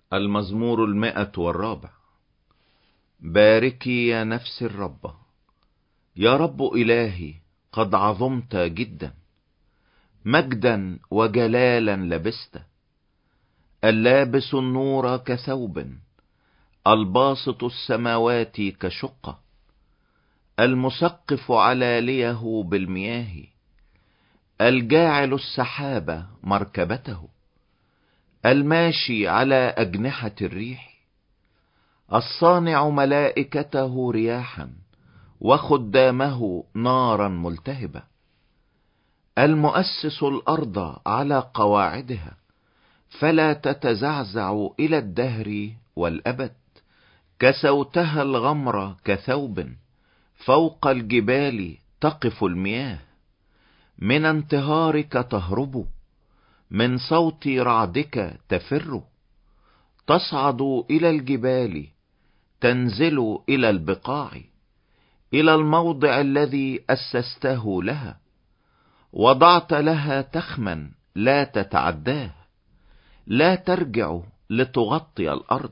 المزمور 104. باركي يا نفس الرب. يا رب إلهي، قد عظمت جدا، مجدا وجلالا لبست. اللابس النور كثوب، الباسط السماوات كشقة، المسقف علاليه بالمياه، الجاعل السحاب مركبته، الماشي على أجنحة الريح، الصانع ملائكته رياحا وخدامه نارا ملتهبة، المؤسس الأرض على قواعدها فلا تتزعزع إلى الدهر والأبد. كسوتها الغمر كثوب، فوق الجبال تقف المياه، من انتهارك تهرب، من صوت رعدك تفر، تصعد إلى الجبال، تنزل إلى البقاع، إلى الموضع الذي أسسته لها، وضعت لها تخما لا تتعداه، لا ترجع لتغطي الأرض.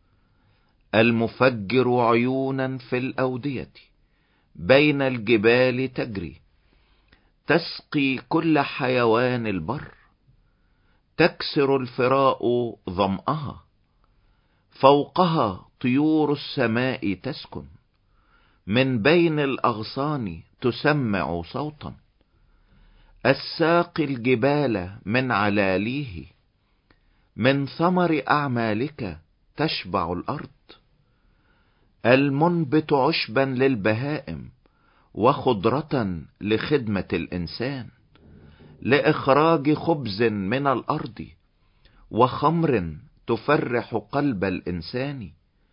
المفجر عيونا في الأودية، بين الجبال تجري، تسقي كل حيوان البر، تكسر الفراء ظمأها، فوقها طيور السماء تسكن، من بين الأغصان تسمع صوتا. الساقي الجبال من علاليه، من ثمر أعمالك تشبع الأرض. المنبت عشبا للبهائم، وخضرة لخدمة الإنسان، لإخراج خبز من الأرض، وخمر تفرح قلب الإنسان،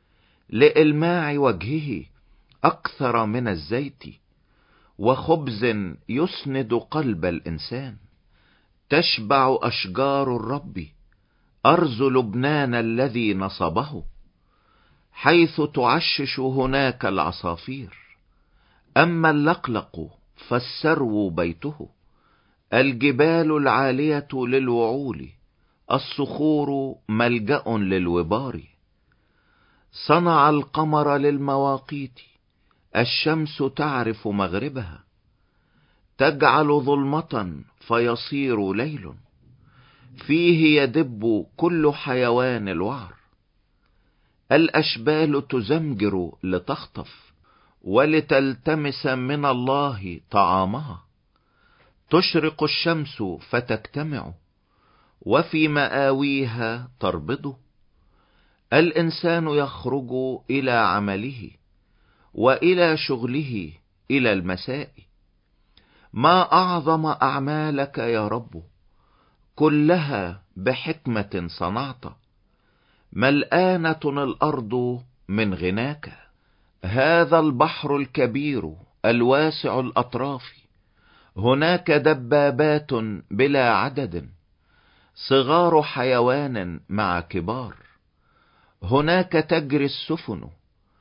لإلماع وجهه أكثر من الزيت، وخبز يسند قلب الإنسان. تشبع أشجار الرب، أرز لبنان الذي نصبه، حيث تعشش هناك العصافير. أما اللقلق فالسرو بيته، الجبال العالية للوعول، الصخور ملجأ للوبار. صنع القمر للمواقيت، الشمس تعرف مغربها، تجعل ظلمة فيصير ليل، فيه يدب كل حيوان الوعر. الأشبال تزمجر لتخطف، ولتلتمس من الله طعامها. تشرق الشمس فتجتمع، وفي مآويها تربض. الإنسان يخرج إلى عمله، وإلى شغله إلى المساء. ما أعظم أعمالك يا رب، كلها بحكمة صنعت، ملآنة الأرض من غناك. هذا البحر الكبير الواسع الأطراف، هناك دبابات بلا عدد، صغار حيوان مع كبار. هناك تجري السفن،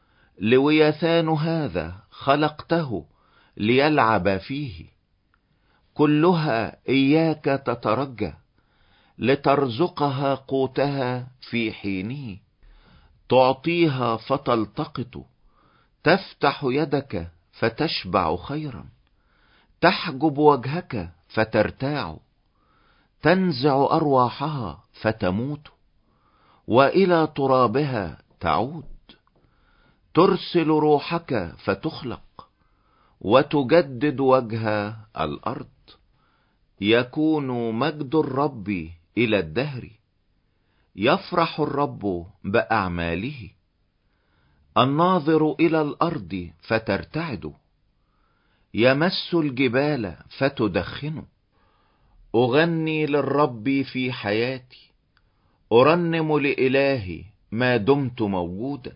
لويثان هذا خلقته ليلعب فيه. كلها إياك تترجى، لترزقها قوتها في حينه. تعطيها فتلتقط، تفتح يدك فتشبع خيرا. تحجب وجهك فترتاع، تنزع أرواحها فتموت، وإلى ترابها تعود. ترسل روحك فتخلق، وتجدد وجه الأرض. يكون مجد الرب إلى الدهر، يفرح الرب بأعماله. الناظر إلى الأرض فترتعد، يمس الجبال فتدخن. أغني للرب في حياتي، أرنم لإلهي ما دمت موجودا.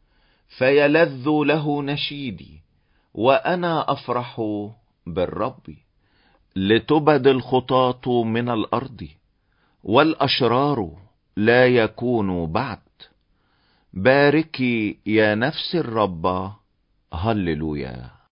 فيلذ له نشيدي، وأنا أفرح بالرب. لتبد الخطاة من الأرض، والأشرار لا يكونوا بعد. باركي يا نفس الرب. هللويا.